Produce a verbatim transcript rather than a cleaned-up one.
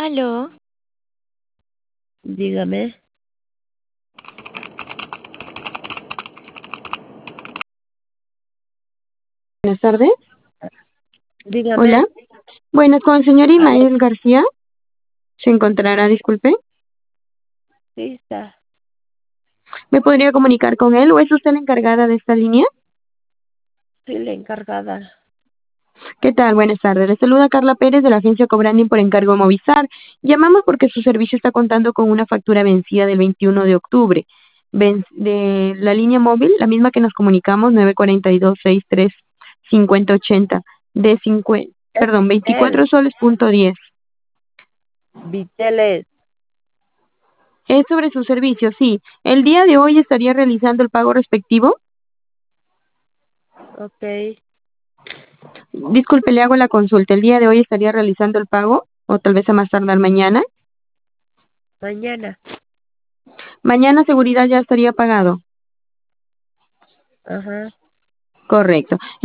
Aló, Dígame, Buenas tardes. dígame, Hola. Buenas, con el señor aló, Imael García. ¿Se encontrará? Disculpe. sí está, ¿Me podría comunicar con él o es usted la encargada de esta línea? soy la encargada. ¿Qué tal? Buenas tardes. Le saluda Carla Pérez de la agencia Cobranding por encargo Movistar. Llamamos porque su servicio está contando con una factura vencida del veintiuno de octubre. Ven- de la línea móvil, la misma que nos comunicamos, nueve cuatro dos, seis tres, cinco cero ocho cero, de cincuenta, Es perdón, Vitel, veinticuatro soles punto diez. Vitel es, Es sobre su servicio, sí. El día de hoy estaría realizando el pago respectivo. ok, Disculpe, le hago la consulta. ¿El día de hoy estaría realizando el pago? O tal vez a más tardar mañana. mañana, Mañana seguridad ya estaría pagado. ajá. Correcto.